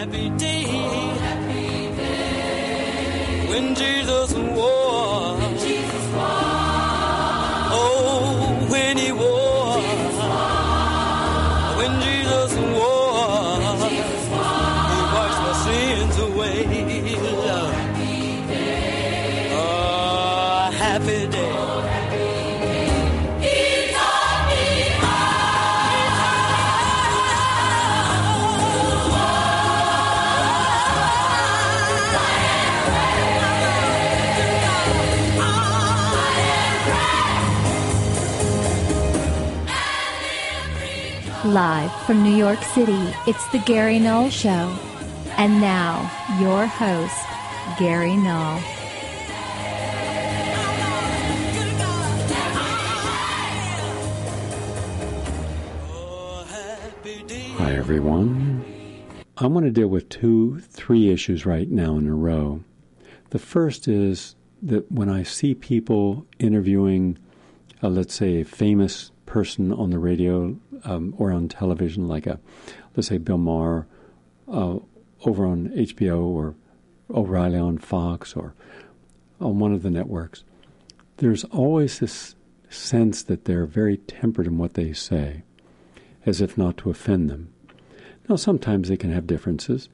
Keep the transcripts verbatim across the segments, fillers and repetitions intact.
happy day, oh, happy day, when Jesus wore, when Jesus wore, oh, when he wore, Jesus wore, when Jesus wore, Jesus wore, he washed my sins away. Oh, happy day, oh, happy day. Live from New York City, it's the Gary Null Show. And now, your host, Gary Null. Hi, everyone. I want to deal with two, three issues right now in a row. The first is that when I see people interviewing, uh, let's say, a famous person on the radio um, or on television, like a, let's say, Bill Maher uh, over on H B O or O'Reilly on Fox or on one of the networks, there's always this sense that they're very tempered in what they say, as if not to offend them. Now, sometimes they can have differences,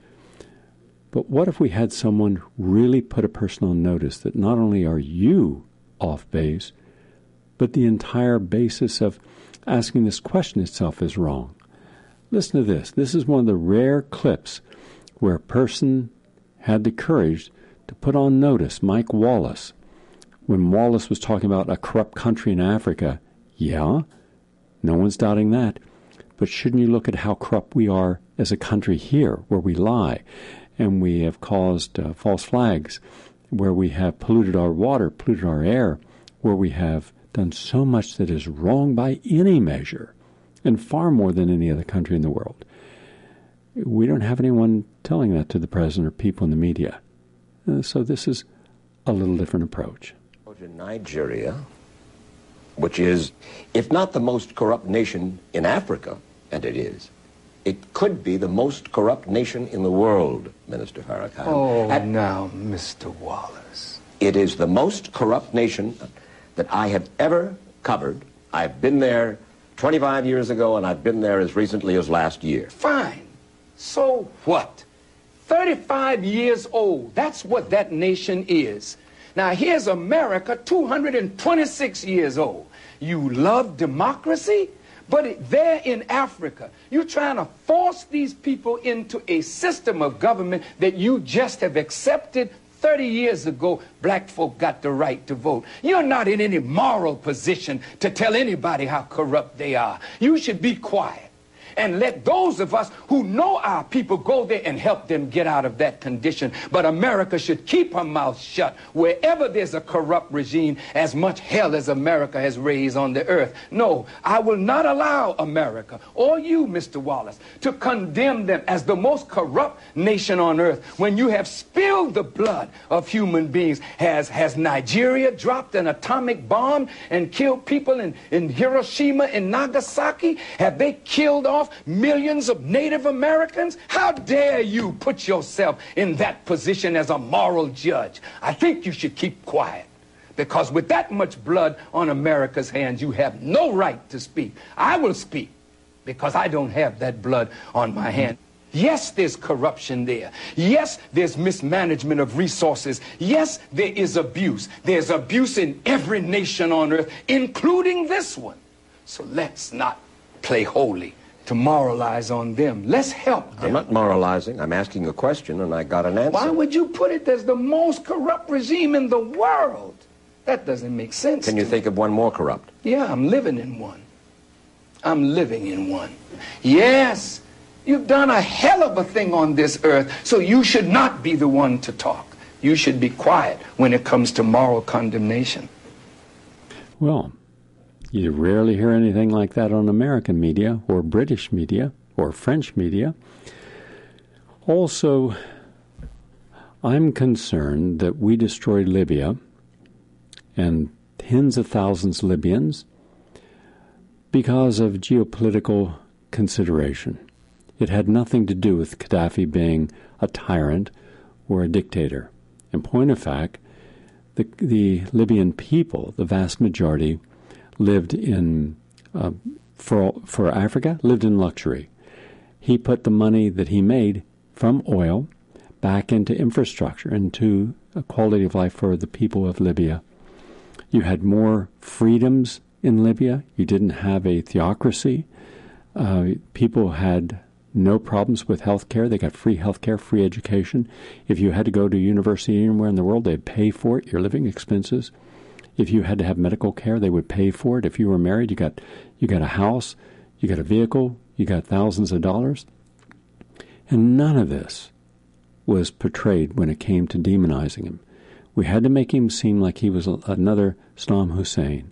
but what if we had someone really put a person on notice that not only are you off base, but the entire basis of asking this question itself is wrong? Listen to this. This is one of the rare clips where a person had the courage to put on notice Mike Wallace. When Wallace was talking about a corrupt country in Africa, yeah, no one's doubting that. But shouldn't you look at how corrupt we are as a country here, where we lie, and we have caused uh, false flags, where we have polluted our water, polluted our air, where we have done so much that is wrong by any measure, and far more than any other country in the world. We don't have anyone telling that to the president or people in the media. Uh, so this is a little different approach. In Nigeria, which is, if not the most corrupt nation in Africa, and it is, it could be the most corrupt nation in the world, Minister Farrakhan. Oh, At, now, Mister Wallace. It is the most corrupt nation that I have ever covered. I've been there twenty-five years ago, and I've been there as recently as last year. Fine. So what? thirty-five years old. That's what that nation is. Now, here's America, two hundred twenty-six years old. You love democracy, but it, there in Africa, you're trying to force these people into a system of government that you just have accepted. thirty years ago, black folk got the right to vote. You're not in any moral position to tell anybody how corrupt they are. You should be quiet and let those of us who know our people go there and help them get out of that condition. But America should keep her mouth shut wherever there's a corrupt regime, as much hell as America has raised on the earth. No, I will not allow America, or you, Mister Wallace, to condemn them as the most corrupt nation on earth when you have spilled the blood of human beings. Has, has Nigeria dropped an atomic bomb and killed people in, in Hiroshima and Nagasaki? Have they killed off millions of Native Americans? How dare you put yourself in that position as a moral judge? I think you should keep quiet, because with that much blood on America's hands, you have no right to speak. I will speak because I don't have that blood on my hand. Yes, there's corruption there. Yes, there's mismanagement of resources. Yes, there is abuse. There's abuse in every nation on earth, including this one. So let's not play holy to moralize on them. Let's help them. I'm not moralizing. I'm asking a question, and I got an answer. Why would you put it as the most corrupt regime in the world? That doesn't make sense. Can you think of one more corrupt? Yeah, I'm living in one. I'm living in one. Yes, you've done a hell of a thing on this earth, so you should not be the one to talk. You should be quiet when it comes to moral condemnation. Well, you rarely hear anything like that on American media or British media or French media. Also, I'm concerned that we destroyed Libya and tens of thousands of Libyans because of geopolitical consideration. It had nothing to do with Gaddafi being a tyrant or a dictator. In point of fact, the, the Libyan people, the vast majority, lived in, uh, for, for Africa, lived in luxury. He put the money that he made from oil back into infrastructure, into a quality of life for the people of Libya. You had more freedoms in Libya. You didn't have a theocracy. Uh, people had no problems with health care. They got free health care, free education. If you had to go to university anywhere in the world, they'd pay for it, your living expenses. If you had to have medical care, they would pay for it. If you were married, you got you got a house, you got a vehicle, you got thousands of dollars. And none of this was portrayed when it came to demonizing him. We had to make him seem like he was a, another Saddam Hussein.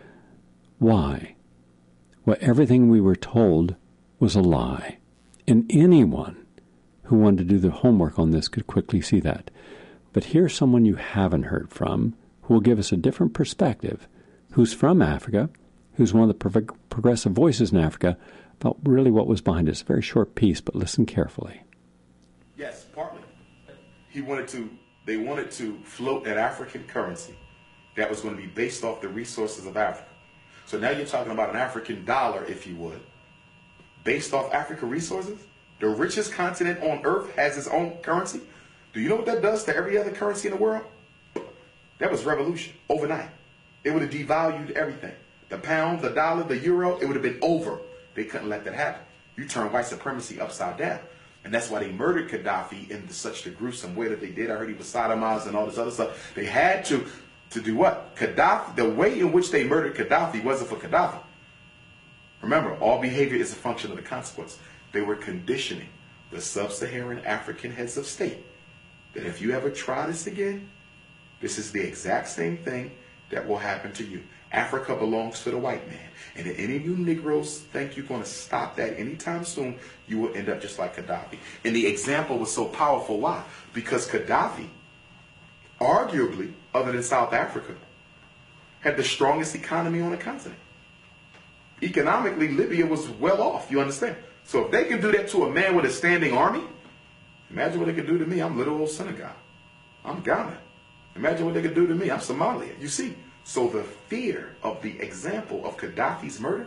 Why? Well, everything we were told was a lie. And anyone who wanted to do the homework on this could quickly see that. But here's someone you haven't heard from who will give us a different perspective, who's from Africa, who's one of the pro- progressive voices in Africa, about really what was behind it. It's a very short piece, but listen carefully. Yes, partly. He wanted to, they wanted to float an African currency that was going to be based off the resources of Africa. So now you're talking about an African dollar, if you would, based off African resources. The richest continent on earth has its own currency. Do you know what that does to every other currency in the world? That was revolution overnight. It would have devalued everything. The pound, the dollar, the euro, it would have been over. They couldn't let that happen. You turn white supremacy upside down. And that's why they murdered Gaddafi in such a gruesome way that they did. I heard he was sodomized and all this other stuff. They had to, to do what? Gaddafi, the way in which they murdered Gaddafi wasn't for Gaddafi. Remember, all behavior is a function of the consequence. They were conditioning the sub-Saharan African heads of state that if you ever try this again, this is the exact same thing that will happen to you. Africa belongs to the white man. And if any of you Negroes think you're going to stop that anytime soon, you will end up just like Gaddafi. And the example was so powerful. Why? Because Gaddafi, arguably, other than South Africa, had the strongest economy on the continent. Economically, Libya was well off, you understand? So if they can do that to a man with a standing army, imagine what they could do to me. I'm little old Senegal. I'm Ghana. Imagine what they could do to me. I'm Somalia. You see? So the fear of the example of Gaddafi's murder,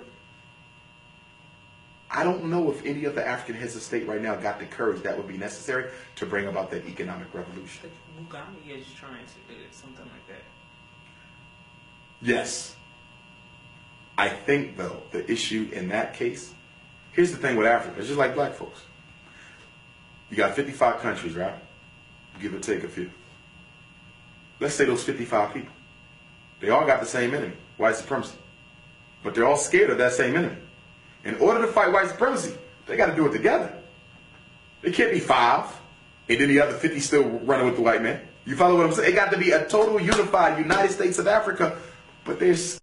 I don't know if any of the African heads of state right now got the courage that would be necessary to bring about that economic revolution. But Mugabe is trying to do something like that. Yes. I think, though, the issue in that case, here's the thing with Africa. It's just like black folks. You got fifty-five countries, right? Give or take a few. Let's say those fifty-five people. They all got the same enemy, white supremacy. But they're all scared of that same enemy. In order to fight white supremacy, they got to do it together. They can't be five, and then the other fifty still running with the white man. You follow what I'm saying? It got to be a total unified United States of Africa, but there's...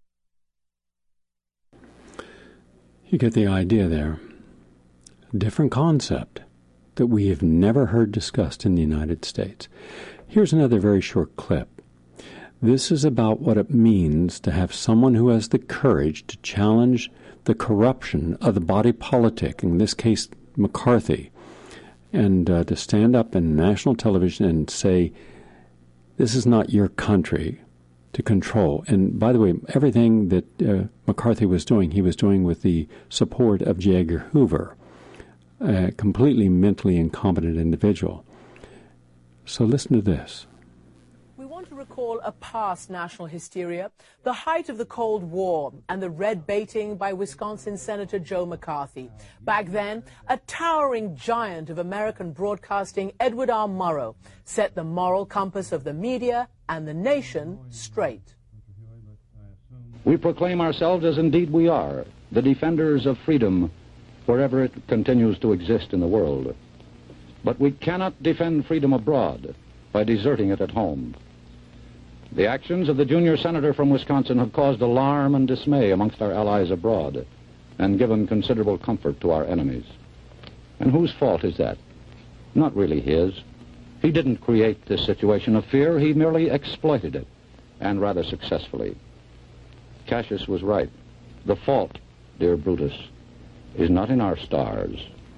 You get the idea there. A different concept that we have never heard discussed in the United States. Here's another very short clip. This is about what it means to have someone who has the courage to challenge the corruption of the body politic, in this case McCarthy, and uh, to stand up in national television and say, this is not your country to control. And by the way, everything that uh, McCarthy was doing, he was doing with the support of J. Edgar Hoover, a completely mentally incompetent individual. So listen to this. We want to recall a past national hysteria, the height of the Cold War and the red baiting by Wisconsin Senator Joe McCarthy. Back then, a towering giant of American broadcasting, Edward R. Murrow, set the moral compass of the media and the nation straight. We proclaim ourselves, as indeed we are, the defenders of freedom wherever it continues to exist in the world. But we cannot defend freedom abroad by deserting it at home. The actions of the junior senator from Wisconsin have caused alarm and dismay amongst our allies abroad and given considerable comfort to our enemies. And whose fault is that? Not really his. He didn't create this situation of fear. He merely exploited it, and rather successfully. Cassius was right. The fault, dear Brutus, is not in our stars,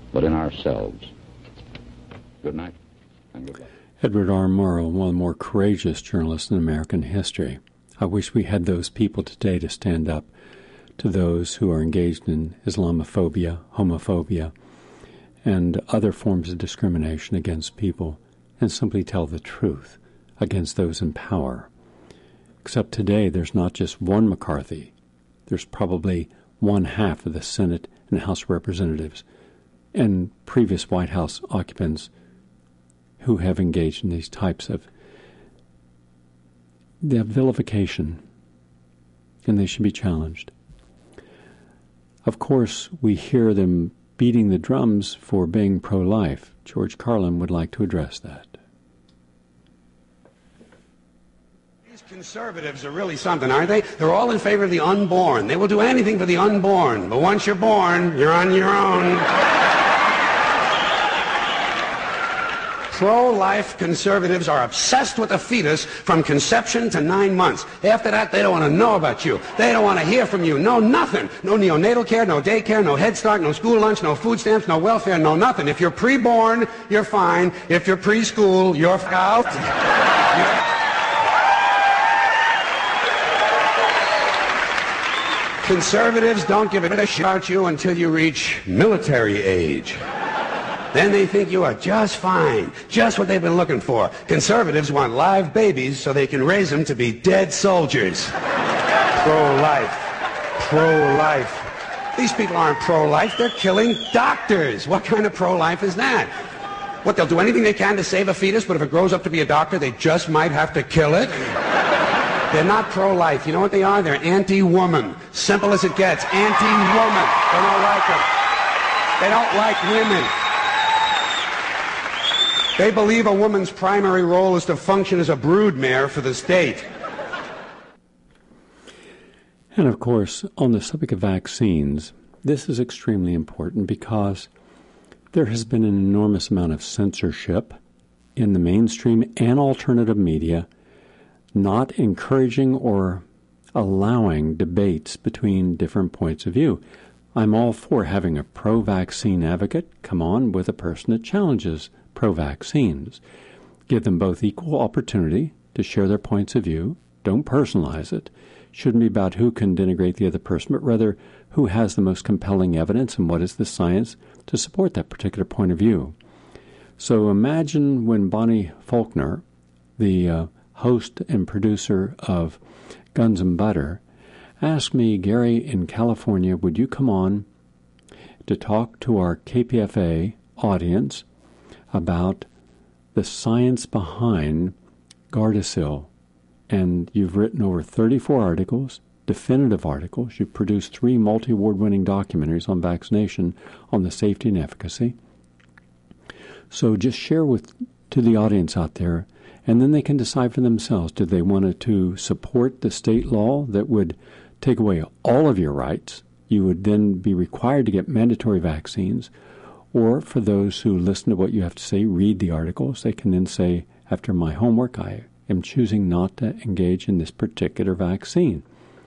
but in ourselves. Good night, and good luck. Edward R. Murrow, one of the more courageous journalists in American history. I wish we had those people today to stand up to those who are engaged in Islamophobia, homophobia, and other forms of discrimination against people, and simply tell the truth against those in power. Except today, there's not just one McCarthy. There's probably one half of the Senate and House of Representatives and previous White House occupants who have engaged in these types of the vilification, and they should be challenged. Of course, we hear them beating the drums for being pro-life. George Carlin would like to address that. These conservatives are really something, aren't they? They're all in favor of the unborn. They will do anything for the unborn. But once you're born, you're on your own. Pro-life conservatives are obsessed with the fetus from conception to nine months. After that, they don't want to know about you. They don't want to hear from you. No, nothing. No neonatal care, no daycare, no Head Start, no school lunch, no food stamps, no welfare, no nothing. If you're pre-born, you're fine. If you're preschool, you're out. Conservatives don't give a shit about you until you reach military age. Then they think you are just fine, just what they've been looking for. Conservatives want live babies so they can raise them to be dead soldiers. Pro-life. Pro-life. These people aren't pro-life, they're killing doctors. What kind of pro-life is that? What, they'll do anything they can to save a fetus, but if it grows up to be a doctor, they just might have to kill it? They're not pro-life. You know what they are? They're anti-woman. Simple as it gets. Anti-woman. They don't like them. They don't like women. They believe a woman's primary role is to function as a broodmare for the state. And of course, on the subject of vaccines, this is extremely important because there has been an enormous amount of censorship in the mainstream and alternative media, not encouraging or allowing debates between different points of view. I'm all for having a pro-vaccine advocate come on with a person that challenges pro-vaccines. Give them both equal opportunity to share their points of view. Don't personalize it. Shouldn't be about who can denigrate the other person, but rather who has the most compelling evidence and what is the science to support that particular point of view. So imagine when Bonnie Faulkner, the uh, host and producer of Guns and Butter, asked me, Gary, in California, would you come on to talk to our K P F A audience about the science behind Gardasil? And you've written over thirty-four articles, definitive articles. You've produced three multi-award-winning documentaries on vaccination, on the safety and efficacy. So just share with to the audience out there, and then they can decide for themselves. Do they want to support the state law that would take away all of your rights? You would then be required to get mandatory vaccines. Or for those who listen to what you have to say, read the articles, they can then say, after my homework, I am choosing not to engage in this particular vaccine.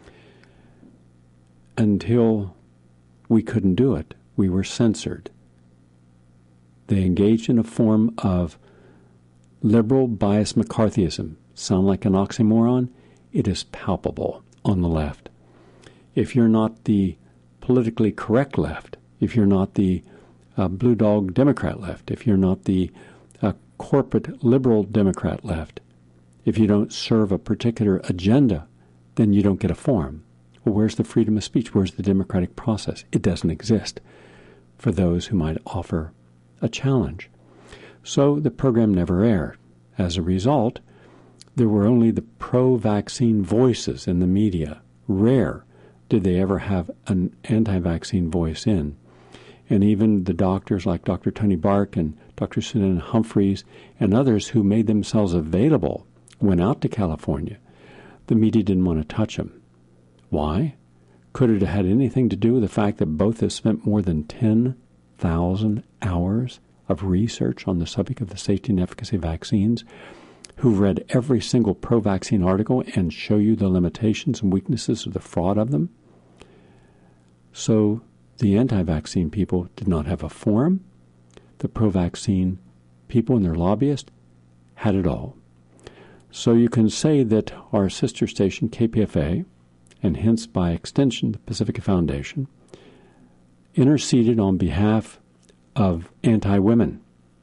Until we couldn't do it, we were censored. They engaged in a form of liberal bias McCarthyism. Sound like an oxymoron? It is palpable on the left. If you're not the politically correct left, if you're not the uh, blue dog Democrat left, if you're not the uh, corporate liberal Democrat left, if you don't serve a particular agenda, then you don't get a forum. Well, where's the freedom of speech? Where's the democratic process? It doesn't exist for those who might offer a challenge. So the program never aired. As a result, there were only the pro-vaccine voices in the media. Rare did they ever have an anti-vaccine voice in. And even the doctors like Doctor Tony Bark and Doctor Susan Humphreys and others who made themselves available went out to California. The media didn't want to touch them. Why? Could it have had anything to do with the fact that both have spent more than ten thousand hours of research on the subject of the safety and efficacy of vaccines, who've read every single pro-vaccine article and show you the limitations and weaknesses of the fraud of them? So the anti-vaccine people did not have a forum, the pro-vaccine people and their lobbyists had it all. So you can say that our sister station, K P F A, and hence by extension the Pacifica Foundation, interceded on behalf of anti-women.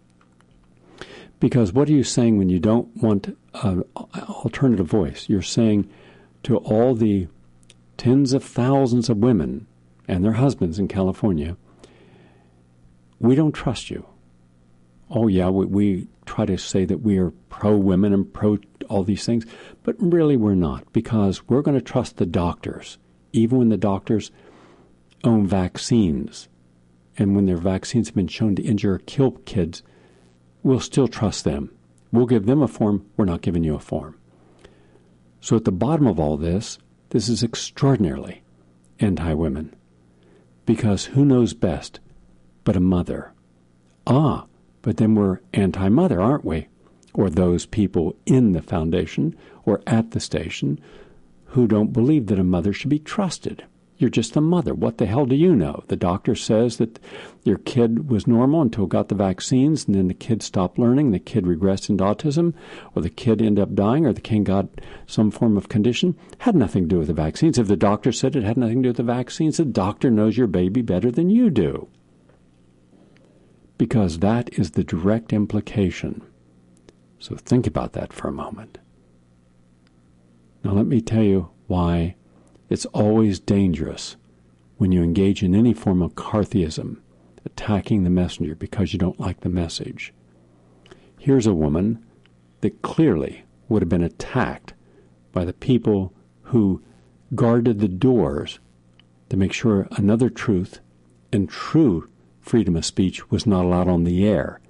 Because what are you saying when you don't want an alternative voice? You're saying to all the tens of thousands of women and their husbands in California, we don't trust you. Oh, yeah, we, we try to say that we are pro-women and pro all these things, but really we're not, because we're going to trust the doctors, even when the doctors own vaccines. And when their vaccines have been shown to injure or kill kids, we'll still trust them. We'll give them a form. We're not giving you a form. So at the bottom of all this, this is extraordinarily anti-women. Because who knows best but a mother? Ah, but then we're anti-mother, aren't we? Or those people in the foundation or at the station who don't believe that a mother should be trusted. You're just a mother. What the hell do you know? The doctor says that your kid was normal until it got the vaccines, and then the kid stopped learning, the kid regressed into autism, or the kid ended up dying, or the kid got some form of condition. Had nothing to do with the vaccines. If the doctor said it had nothing to do with the vaccines, the doctor knows your baby better than you do. Because that is the direct implication. So think about that for a moment. Now let me tell you why it's always dangerous when you engage in any form of McCarthyism, attacking the messenger because you don't like the message. Here's a woman that clearly would have been attacked by the people who guarded the doors to make sure another truth and true freedom of speech was not allowed on the air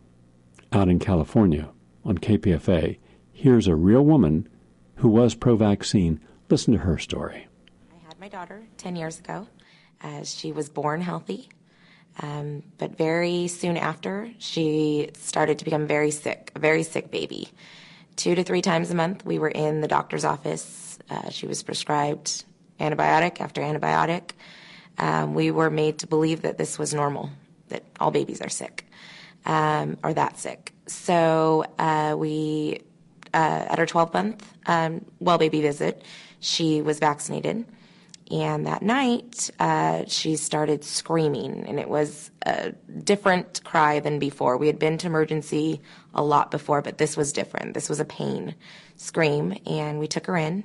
out in California on K P F A. Here's a real woman who was pro-vaccine. Listen to her story. I had my daughter ten years ago. Uh, she was born healthy, um, but very soon after, she started to become very sick, a very sick baby. Two to three times a month, we were in the doctor's office. Uh, she was prescribed antibiotic after antibiotic. Um, we were made to believe that this was normal, that all babies are sick, um, or that sick. So uh, we, uh, at her twelfth month um, well baby visit, she was vaccinated. And that night, uh, she started screaming, and it was a different cry than before. We had been to emergency a lot before, but this was different. This was a pain scream, and we took her in.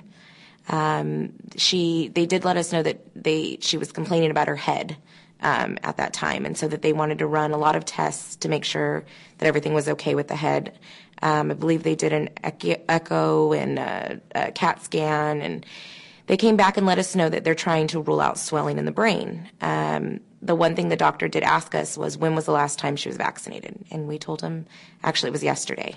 Um, she, they did let us know that they, she was complaining about her head, um, at that time. And so that they wanted to run a lot of tests to make sure that everything was okay with the head. Um, I believe they did an echo and a, a CAT scan, and they came back and let us know that they're trying to rule out swelling in the brain. Um, the one thing the doctor did ask us was, when was the last time she was vaccinated? And we told him, actually, it was yesterday.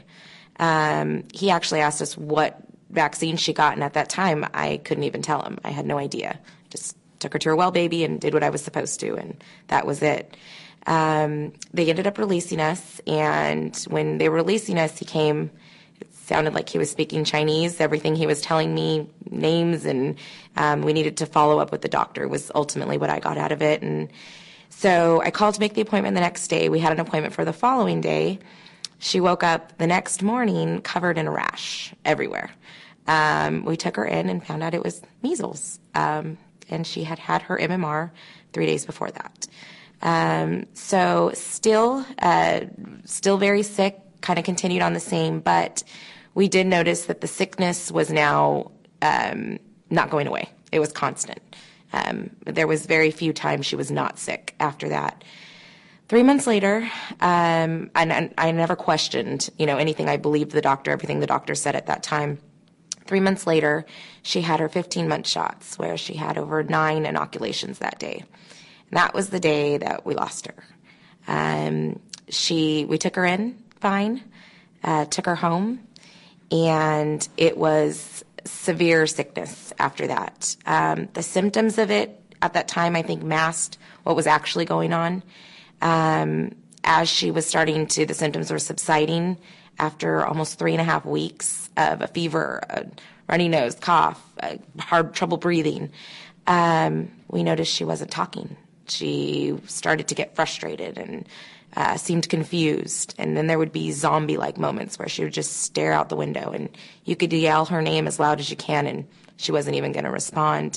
Um, he actually asked us what vaccine she got, and at that time, I couldn't even tell him. I had no idea. Just took her to her well baby and did what I was supposed to, and that was it. Um, they ended up releasing us, and when they were releasing us, he came. It sounded like he was speaking Chinese. Everything he was telling me, names, and um, we needed to follow up with the doctor was ultimately what I got out of it. And so I called to make the appointment the next day. We had an appointment for the following day. She woke up the next morning covered in a rash everywhere. Um, we took her in and found out it was measles, um, and she had had her M M R three days before that. Um, so still, uh, still very sick, kind of continued on the same, but we did notice that the sickness was now um, not going away. It was constant. Um, there was very few times she was not sick after that. Three months later, um, and, and I never questioned, you know, anything. I believed the doctor, everything the doctor said at that time. Three months later, she had her fifteen-month shots, where she had over nine inoculations that day. And that was the day that we lost her. Um, she, we took her in fine, uh, took her home, and it was severe sickness after that. Um, the symptoms of it at that time, I think, masked what was actually going on. Um, as she was starting to, the symptoms were subsiding after almost three and a half weeks of a fever, a runny nose, cough, uh, hard trouble breathing. Um, we noticed she wasn't talking. She started to get frustrated and uh, seemed confused. And then there would be zombie-like moments where she would just stare out the window, and you could yell her name as loud as you can, and she wasn't even going to respond.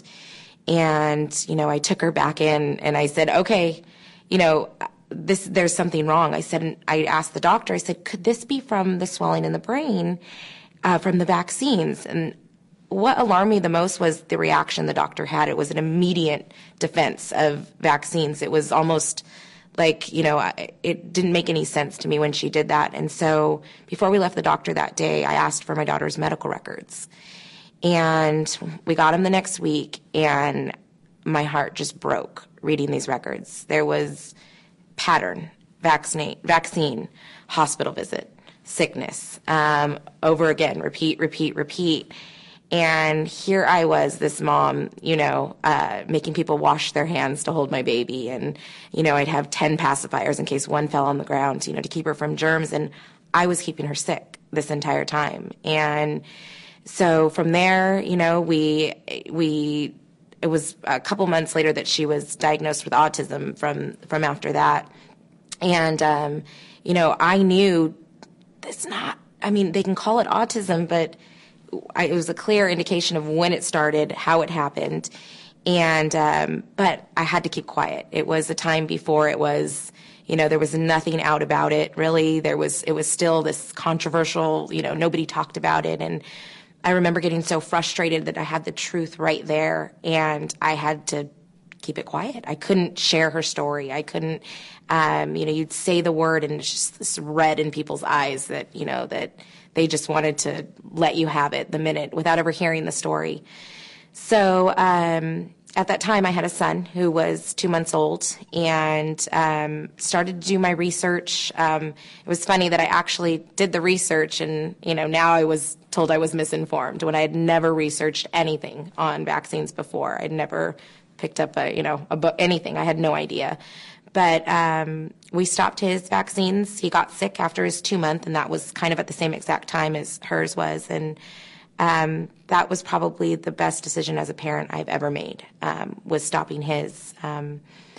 And, you know, I took her back in, and I said, okay, you know, this, there's something wrong. I said, and I asked the doctor, I said, could this be from the swelling in the brain, uh, from the vaccines? And what alarmed me the most was the reaction the doctor had. It was an immediate defense of vaccines. It was almost like, you know, it didn't make any sense to me when she did that. And so before we left the doctor that day, I asked for my daughter's medical records. And we got them the next week, and my heart just broke reading these records. There was pattern, vaccine, vaccine, hospital visit, sickness, um, over again, repeat, repeat, repeat. And here I was, this mom, you know, uh, making people wash their hands to hold my baby. And, you know, I'd have ten pacifiers in case one fell on the ground, you know, to keep her from germs. And I was keeping her sick this entire time. And so from there, you know, we, we, it was a couple months later that she was diagnosed with autism from, from after that. And, um, you know, I knew it's not, I mean, they can call it autism, but I, it was a clear indication of when it started, how it happened. And, um, but I had to keep quiet. It was a time before it was, you know, there was nothing out about it, really. There was, it was still this controversial, you know, nobody talked about it. And I remember getting so frustrated that I had the truth right there, and I had to keep it quiet. I couldn't share her story. I couldn't, um, you know, you'd say the word and it's just this red in people's eyes that, you know, that they just wanted to let you have it the minute without ever hearing the story. So um, at that time, I had a son who was two months old, and um, started to do my research. Um, it was funny that I actually did the research, and, you know, now I was told I was misinformed when I had never researched anything on vaccines before. I'd never picked up a, you know, a book, anything. I had no idea. But um, we stopped his vaccines. He got sick after his two month, and that was kind of at the same exact time as hers was. And um, that was probably the best decision as a parent I've ever made, um, was stopping his. Um,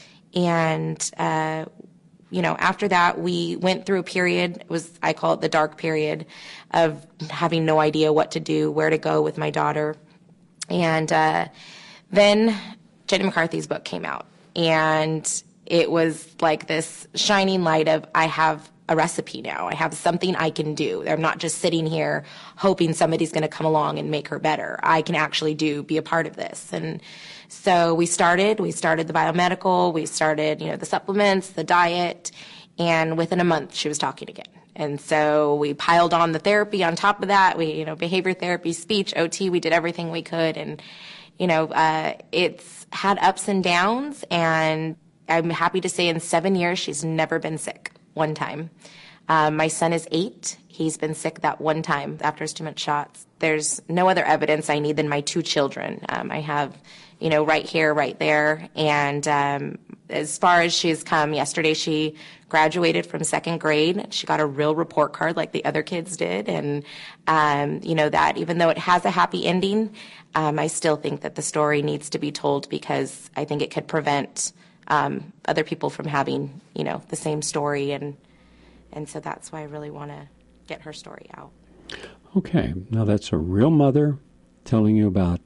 and, uh, you know, after that, we went through a period, it was, I call it the dark period, of having no idea what to do, where to go with my daughter. And uh, then Jenny McCarthy's book came out, and it was like this shining light of, I have a recipe now. I have something I can do. I'm not just sitting here hoping somebody's going to come along and make her better. I can actually do, be a part of this. And so we started, we started the biomedical, we started, you know, the supplements, the diet, and within a month she was talking again. And so we piled on the therapy on top of that. We, you know, behavior therapy, speech, O T, we did everything we could. And, you know, uh, it's had ups and downs, and I'm happy to say in seven years she's never been sick one time. Um, my son is eight. He's been sick that one time after his two-month shots. There's no other evidence I need than my two children. Um, I have, you know, right here, right there. And um, as far as she's come, yesterday she graduated from second grade. She got a real report card like the other kids did. And, um, you know, that even though it has a happy ending, um, I still think that the story needs to be told, because I think it could prevent Um, other people from having, you know, the same story, and and so that's why I really want to get her story out. Okay, now that's a real mother telling you about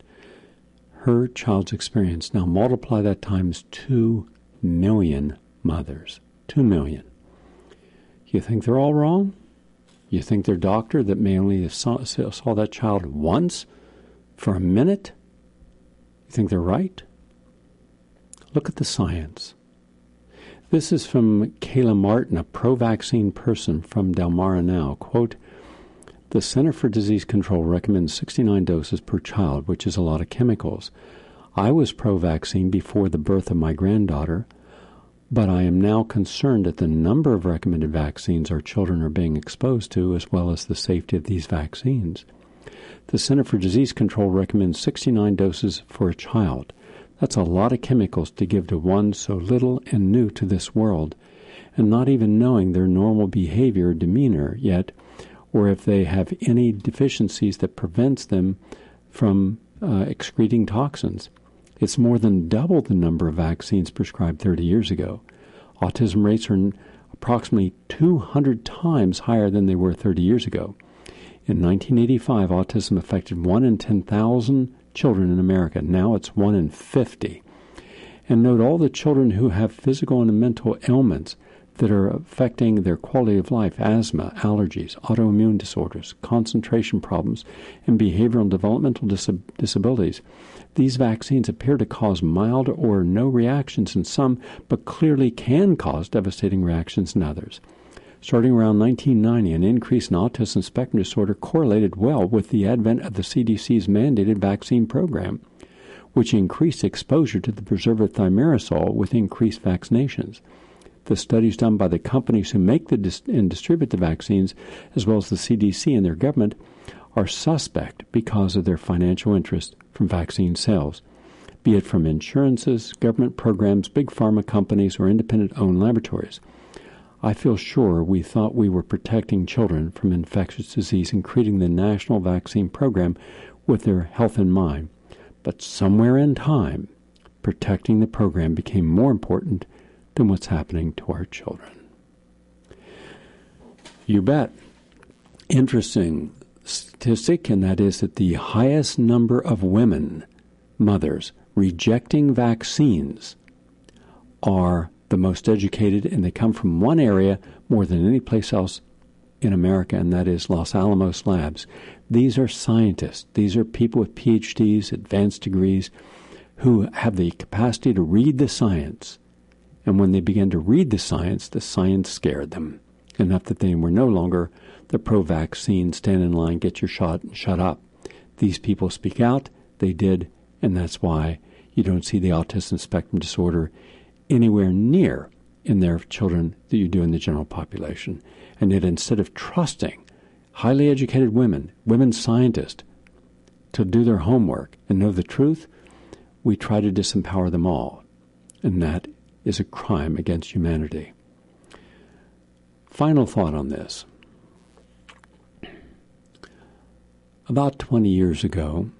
her child's experience. Now multiply that times two million mothers. Two million. You think they're all wrong? You think their doctor that may only saw, saw that child once for a minute? You think they're right? Look at the science. This is from Kayla Martin, a pro-vaccine person from Delmara Now. Quote, the Center for Disease Control recommends sixty-nine doses per child, which is a lot of chemicals. I was pro-vaccine before the birth of my granddaughter, but I am now concerned at the number of recommended vaccines our children are being exposed to, as well as the safety of these vaccines. The Center for Disease Control recommends sixty-nine doses for a child. That's a lot of chemicals to give to one so little and new to this world, and not even knowing their normal behavior or demeanor yet, or if they have any deficiencies that prevents them from uh, excreting toxins. It's more than double the number of vaccines prescribed thirty years ago. Autism rates are approximately two hundred times higher than they were thirty years ago. In nineteen eighty-five, autism affected one in ten thousand children in America. Now it's one in fifty. And note all the children who have physical and mental ailments that are affecting their quality of life: asthma, allergies, autoimmune disorders, concentration problems, and behavioral and developmental dis- disabilities. These vaccines appear to cause mild or no reactions in some, but clearly can cause devastating reactions in others. Starting around nineteen ninety, an increase in autism spectrum disorder correlated well with the advent of the C D C's mandated vaccine program, which increased exposure to the preservative thimerosal with increased vaccinations. The studies done by the companies who make the dis- and distribute the vaccines, as well as the C D C and their government, are suspect because of their financial interest from vaccine sales, be it from insurances, government programs, big pharma companies, or independent-owned laboratories. I feel sure we thought we were protecting children from infectious disease and creating the national vaccine program with their health in mind. But somewhere in time, protecting the program became more important than what's happening to our children. You bet. Interesting statistic, and that is that the highest number of women, mothers, rejecting vaccines are the most educated, and they come from one area more than any place else in America, and that is Los Alamos Labs. These are scientists. These are people with P H Ds, advanced degrees, who have the capacity to read the science. And when they began to read the science, the science scared them enough that they were no longer the pro-vaccine, stand in line, get your shot, and shut up. These people speak out. They did, and that's why you don't see the autism spectrum disorder anywhere near in their children that you do in the general population. And yet instead of trusting highly educated women, women scientists, to do their homework and know the truth, we try to disempower them all. And that is a crime against humanity. Final thought on this. About twenty years ago,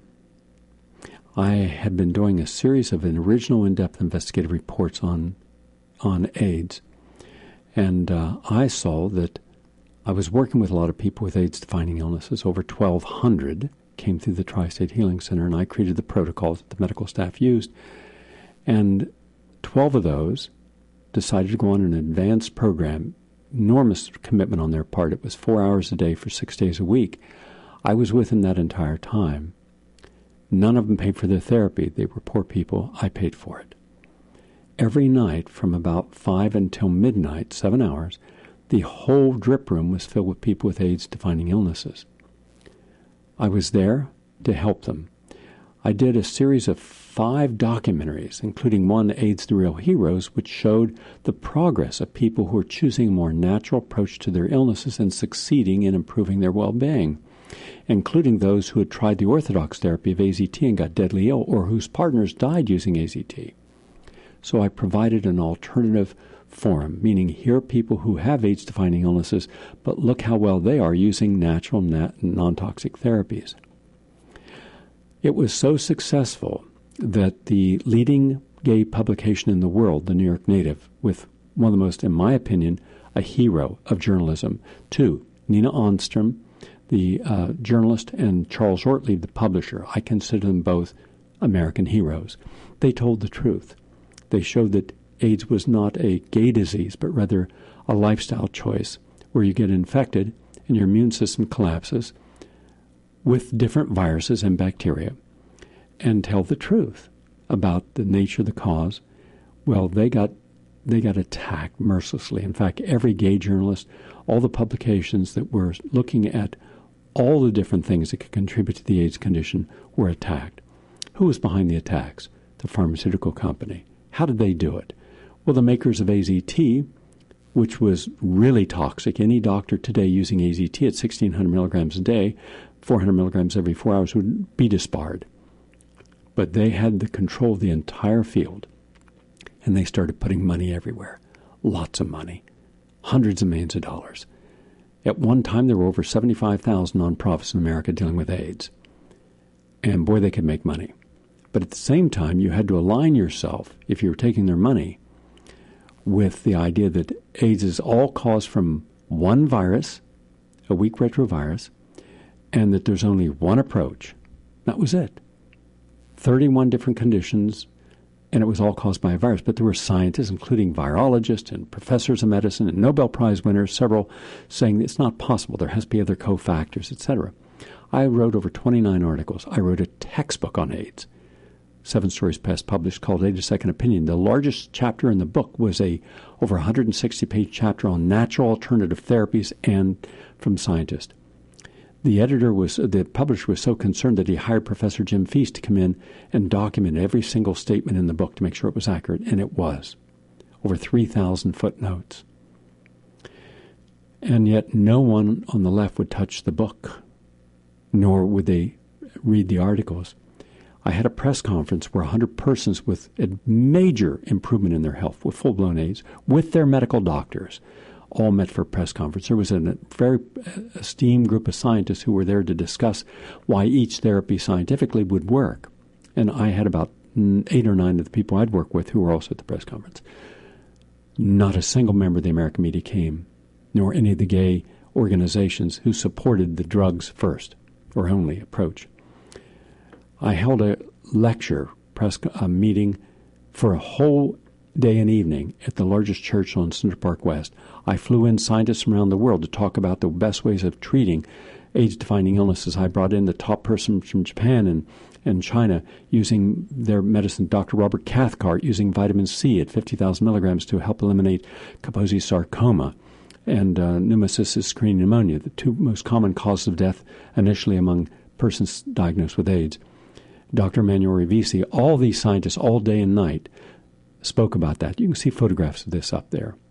I had been doing a series of an original in-depth investigative reports on on AIDS. And uh, I saw that I was working with a lot of people with AIDS-defining illnesses. Over twelve hundred came through the Tri-State Healing Center, and I created the protocols that the medical staff used. And twelve of those decided to go on an advanced program, enormous commitment on their part. It was four hours a day for six days a week. I was with them that entire time. None of them paid for their therapy. They were poor people. I paid for it. Every night from about five until midnight, seven hours, the whole drip room was filled with people with AIDS-defining illnesses. I was there to help them. I did a series of five documentaries, including one, AIDS the Real Heroes, which showed the progress of people who are choosing a more natural approach to their illnesses and succeeding in improving their well-being, including those who had tried the orthodox therapy of A Z T and got deadly ill, or whose partners died using A Z T. So I provided an alternative forum, meaning here are people who have AIDS-defining illnesses, but look how well they are using natural, nat- non-toxic therapies. It was so successful that the leading gay publication in the world, the New York Native, with one of the most, in my opinion, a hero of journalism, two, Nina Onstrom, the uh, journalist, and Charles Ortley, the publisher. I consider them both American heroes. They told the truth. They showed that AIDS was not a gay disease, but rather a lifestyle choice where you get infected and your immune system collapses with different viruses and bacteria, and tell the truth about the nature of the cause. Well, they got they got attacked mercilessly. In fact, every gay journalist, all the publications that were looking at all the different things that could contribute to the AIDS condition were attacked. Who was behind the attacks? The pharmaceutical company. How did they do it? Well, the makers of A Z T, which was really toxic. Any doctor today using A Z T at sixteen hundred milligrams a day, four hundred milligrams every four hours, would be disbarred. But they had the control of the entire field, and they started putting money everywhere. Lots of money. Hundreds of millions of dollars. At one time, there were over seventy-five thousand nonprofits in America dealing with AIDS. And boy, they could make money. But at the same time, you had to align yourself, if you were taking their money, with the idea that AIDS is all caused from one virus, a weak retrovirus, and that there's only one approach. That was it. thirty-one different conditions, and it was all caused by a virus. But there were scientists, including virologists and professors of medicine and Nobel Prize winners, several, saying it's not possible. There has to be other cofactors, et cetera. I wrote over twenty-nine articles. I wrote a textbook on AIDS, Seven Stories Past published, called AIDS: A Second Opinion. The largest chapter in the book was a over one hundred sixty page chapter on natural alternative therapies and from scientists. The editor was, the publisher was so concerned that he hired Professor Jim Feast to come in and document every single statement in the book to make sure it was accurate, and it was. Over three thousand footnotes. And yet no one on the left would touch the book, nor would they read the articles. I had a press conference where one hundred persons with a major improvement in their health, with full-blown AIDS, with their medical doctors, all met for a press conference. There was a very esteemed group of scientists who were there to discuss why each therapy scientifically would work. And I had about eight or nine of the people I'd worked with who were also at the press conference. Not a single member of the American media came, nor any of the gay organizations who supported the drugs first or only approach. I held a lecture, press a meeting for a whole day and evening at the largest church on Central Park West. I flew in scientists from around the world to talk about the best ways of treating AIDS-defining illnesses. I brought in the top person from Japan and, and China using their medicine, Doctor Robert Cathcart, using vitamin C at fifty thousand milligrams to help eliminate Kaposi sarcoma and uh, pneumocystis screening pneumonia, the two most common causes of death initially among persons diagnosed with AIDS. Doctor Emmanuel Rivisi, all these scientists all day and night spoke about that. You can see photographs of this up there.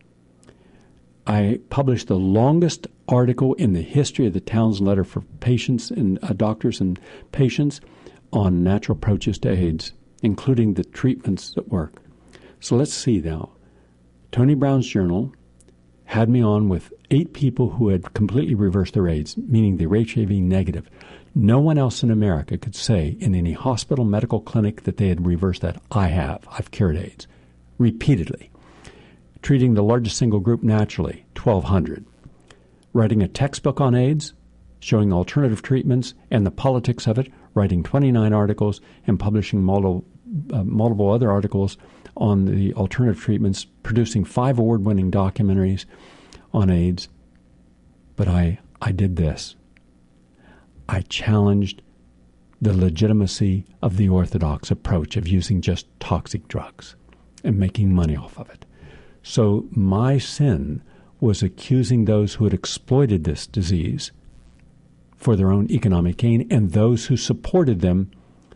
I published the longest article in the history of the Townsend Letter for patients and uh, doctors and patients on natural approaches to AIDS, including the treatments that work. So let's see now. Tony Brown's Journal had me on with eight people who had completely reversed their AIDS, meaning they were H I V negative. No one else in America could say in any hospital, medical clinic that they had reversed that. I have. I've cured AIDS. Repeatedly. Treating the largest single group naturally, twelve hundred. Writing a textbook on AIDS, showing alternative treatments and the politics of it, writing twenty-nine articles and publishing multiple, uh, multiple other articles on the alternative treatments, producing five award-winning documentaries on AIDS. But I, I did this. I challenged the legitimacy of the orthodox approach of using just toxic drugs and making money off of it. So my sin was accusing those who had exploited this disease for their own economic gain and those who supported them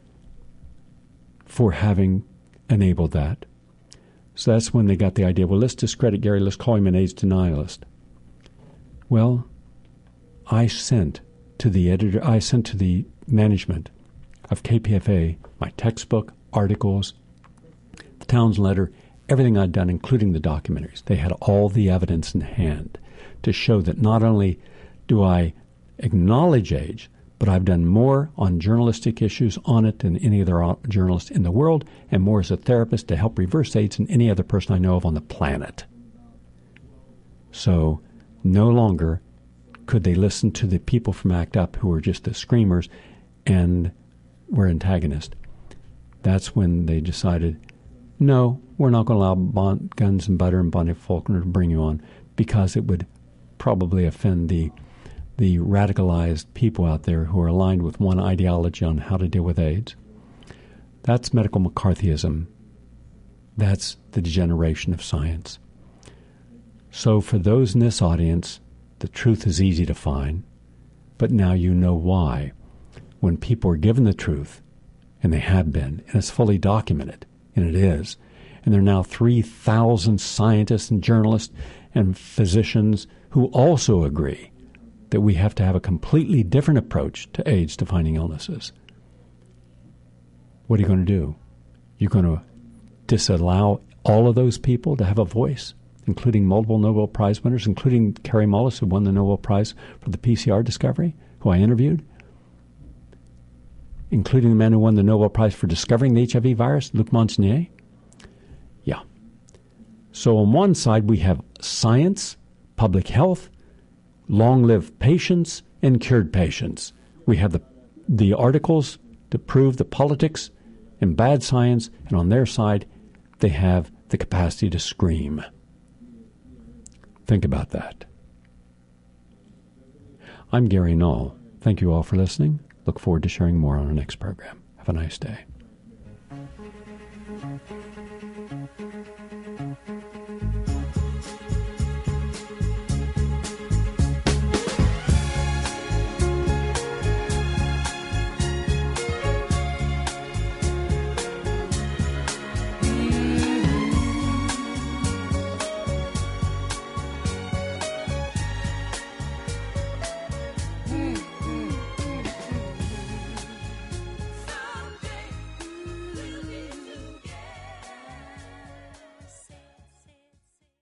for having enabled that. So that's when they got the idea, well, let's discredit Gary, let's call him an AIDS denialist. Well, I sent to the editor, I sent to the management of K P F A my textbook, articles, the Townsend Letter, everything I'd done, including the documentaries. They had all the evidence in hand to show that not only do I acknowledge AIDS, but I've done more on journalistic issues on it than any other journalist in the world, and more as a therapist to help reverse AIDS than any other person I know of on the planet. So no longer could they listen to the people from ACT UP who were just the screamers and were antagonists. That's when they decided, no, we're not going to allow bon- Guns and Butter and Bonnie Faulkner to bring you on because it would probably offend the the radicalized people out there who are aligned with one ideology on how to deal with AIDS. That's medical McCarthyism. That's the degeneration of science. So for those in this audience, the truth is easy to find, but now you know why. When people are given the truth, and they have been, and it's fully documented, and it is, and there are now three thousand scientists and journalists and physicians who also agree that we have to have a completely different approach to AIDS-defining illnesses. What are you going to do? You're going to disallow all of those people to have a voice, including multiple Nobel Prize winners, including Kary Mullis, who won the Nobel Prize for the P C R discovery, who I interviewed? including the man who won the Nobel Prize for discovering the H I V virus, Luc Montagnier? Yeah. So on one side, we have science, public health, long-lived patients, and cured patients. We have the, the articles to prove the politics and bad science, and on their side, they have the capacity to scream. Think about that. I'm Gary Null. Thank you all for listening. Look forward to sharing more on our next program. Have a nice day.